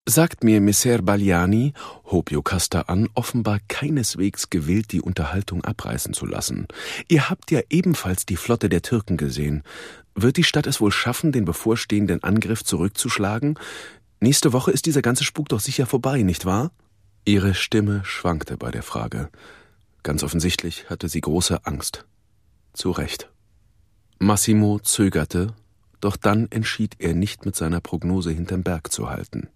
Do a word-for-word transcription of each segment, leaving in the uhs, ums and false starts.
»Sagt mir, Messer Baliani«, hob Jocasta an, offenbar keineswegs gewillt, die Unterhaltung abreißen zu lassen. »Ihr habt ja ebenfalls die Flotte der Türken gesehen. Wird die Stadt es wohl schaffen, den bevorstehenden Angriff zurückzuschlagen? Nächste Woche ist dieser ganze Spuk doch sicher vorbei, nicht wahr?« Ihre Stimme schwankte bei der Frage. Ganz offensichtlich hatte sie große Angst. Zu Recht. Massimo zögerte, doch dann entschied er nicht, mit seiner Prognose hinterm Berg zu halten.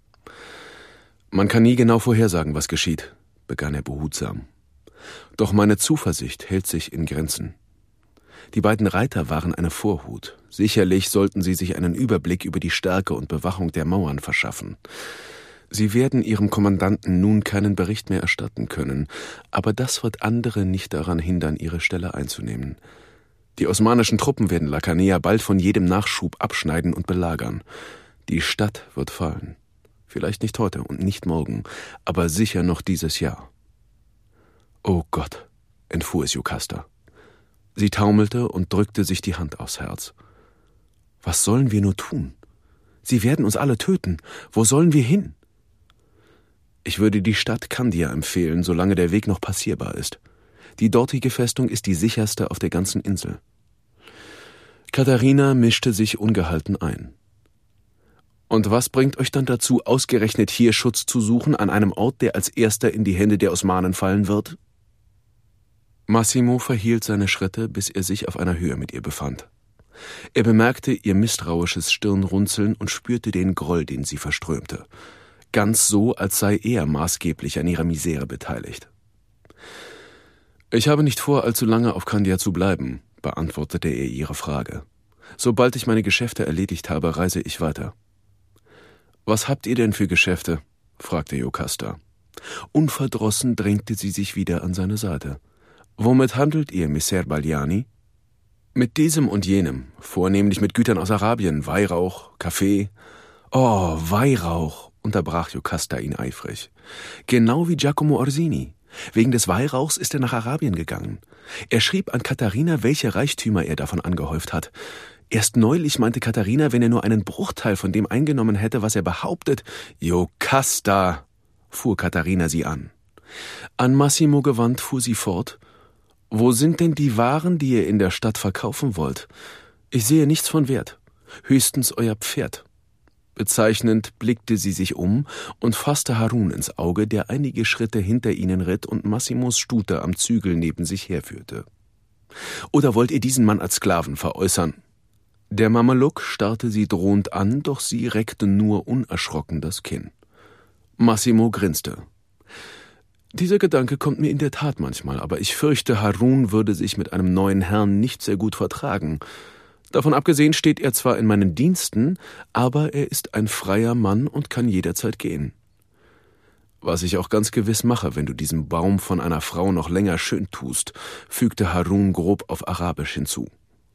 »Man kann nie genau vorhersagen, was geschieht«, begann er behutsam. »Doch meine Zuversicht hält sich in Grenzen. Die beiden Reiter waren eine Vorhut. Sicherlich sollten sie sich einen Überblick über die Stärke und Bewachung der Mauern verschaffen. Sie werden ihrem Kommandanten nun keinen Bericht mehr erstatten können, aber das wird andere nicht daran hindern, ihre Stelle einzunehmen. Die osmanischen Truppen werden Lakanea bald von jedem Nachschub abschneiden und belagern. Die Stadt wird fallen. Vielleicht nicht heute und nicht morgen, aber sicher noch dieses Jahr.« »Oh Gott«, entfuhr es Jocasta. Sie taumelte und drückte sich die Hand aufs Herz. »Was sollen wir nur tun? Sie werden uns alle töten. Wo sollen wir hin?« »Ich würde die Stadt Kandia empfehlen, solange der Weg noch passierbar ist. Die dortige Festung ist die sicherste auf der ganzen Insel.« Katharina mischte sich ungehalten ein. »Und was bringt euch dann dazu, ausgerechnet hier Schutz zu suchen, an einem Ort, der als erster in die Hände der Osmanen fallen wird?« Massimo verhielt seine Schritte, bis er sich auf einer Höhe mit ihr befand. Er bemerkte ihr misstrauisches Stirnrunzeln und spürte den Groll, den sie verströmte. Ganz so, als sei er maßgeblich an ihrer Misere beteiligt. »Ich habe nicht vor, allzu lange auf Kandia zu bleiben«, beantwortete er ihre Frage. »Sobald ich meine Geschäfte erledigt habe, reise ich weiter.« »Was habt ihr denn für Geschäfte?« fragte Jocasta. Unverdrossen drängte sie sich wieder an seine Seite. »Womit handelt ihr, Messer Baliani?« »Mit diesem und jenem, vornehmlich mit Gütern aus Arabien, Weihrauch, Kaffee.« »Oh, Weihrauch«, unterbrach Jocasta ihn eifrig. »Genau wie Giacomo Orsini. Wegen des Weihrauchs ist er nach Arabien gegangen. Er schrieb an Katharina, welche Reichtümer er davon angehäuft hat. Erst neulich meinte Katharina, wenn er nur einen Bruchteil von dem eingenommen hätte, was er behauptet.« »Jocasta«, fuhr Katharina sie an. An Massimo gewandt fuhr sie fort. »Wo sind denn die Waren, die ihr in der Stadt verkaufen wollt? Ich sehe nichts von Wert, höchstens euer Pferd.« Bezeichnend blickte sie sich um und fasste Harun ins Auge, der einige Schritte hinter ihnen ritt und Massimos Stute am Zügel neben sich herführte. »Oder wollt ihr diesen Mann als Sklaven veräußern?« Der Mameluk starrte sie drohend an, doch sie reckte nur unerschrocken das Kinn. Massimo grinste. »Dieser Gedanke kommt mir in der Tat manchmal, aber ich fürchte, Harun würde sich mit einem neuen Herrn nicht sehr gut vertragen. Davon abgesehen steht er zwar in meinen Diensten, aber er ist ein freier Mann und kann jederzeit gehen.« »Was ich auch ganz gewiss mache, wenn du diesen Baum von einer Frau noch länger schön tust«, fügte Harun grob auf Arabisch hinzu.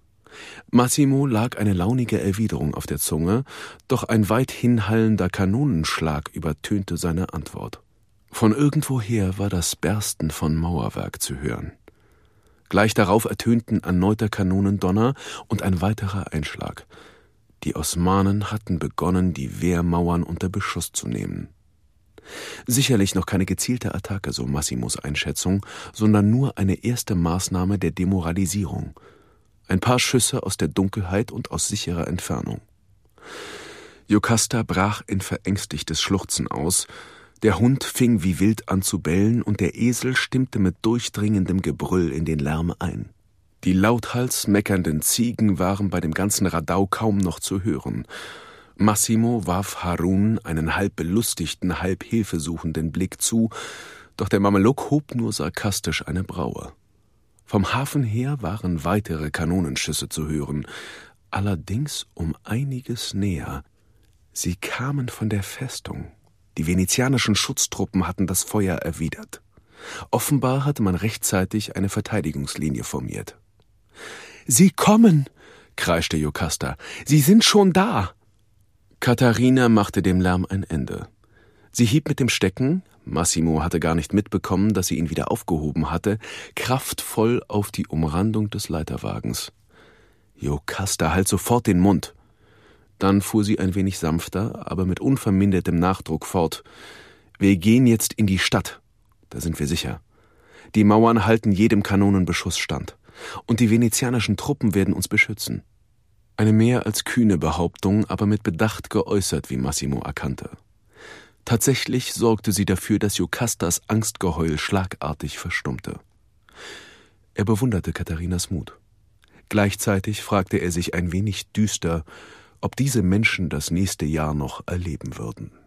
Massimo lag eine launige Erwiderung auf der Zunge, doch ein weit hinhallender Kanonenschlag übertönte seine Antwort. Von irgendwoher war das Bersten von Mauerwerk zu hören. Gleich darauf ertönten erneuter Kanonendonner und ein weiterer Einschlag. Die Osmanen hatten begonnen, die Wehrmauern unter Beschuss zu nehmen. Sicherlich noch keine gezielte Attacke, so Massimos Einschätzung, sondern nur eine erste Maßnahme der Demoralisierung. Ein paar Schüsse aus der Dunkelheit und aus sicherer Entfernung. Jocasta brach in verängstigtes Schluchzen aus, der Hund fing wie wild an zu bellen und der Esel stimmte mit durchdringendem Gebrüll in den Lärm ein. Die lauthals meckernden Ziegen waren bei dem ganzen Radau kaum noch zu hören. Massimo warf Harun einen halb belustigten, halb hilfesuchenden Blick zu, doch der Mameluk hob nur sarkastisch eine Braue. Vom Hafen her waren weitere Kanonenschüsse zu hören, allerdings um einiges näher. Sie kamen von der Festung. Die venezianischen Schutztruppen hatten das Feuer erwidert. Offenbar hatte man rechtzeitig eine Verteidigungslinie formiert. »Sie kommen«, kreischte Jocasta. »Sie sind schon da!« Katharina machte dem Lärm ein Ende. Sie hieb mit dem Stecken, Massimo hatte gar nicht mitbekommen, dass sie ihn wieder aufgehoben hatte, kraftvoll auf die Umrandung des Leiterwagens. »Jocasta, halt sofort den Mund!« Dann fuhr sie ein wenig sanfter, aber mit unvermindertem Nachdruck fort. »Wir gehen jetzt in die Stadt. Da sind wir sicher. Die Mauern halten jedem Kanonenbeschuss stand. Und die venezianischen Truppen werden uns beschützen.« Eine mehr als kühne Behauptung, aber mit Bedacht geäußert, wie Massimo erkannte. Tatsächlich sorgte sie dafür, dass Jocastas Angstgeheul schlagartig verstummte. Er bewunderte Katharinas Mut. Gleichzeitig fragte er sich ein wenig düster, ob diese Menschen das nächste Jahr noch erleben würden.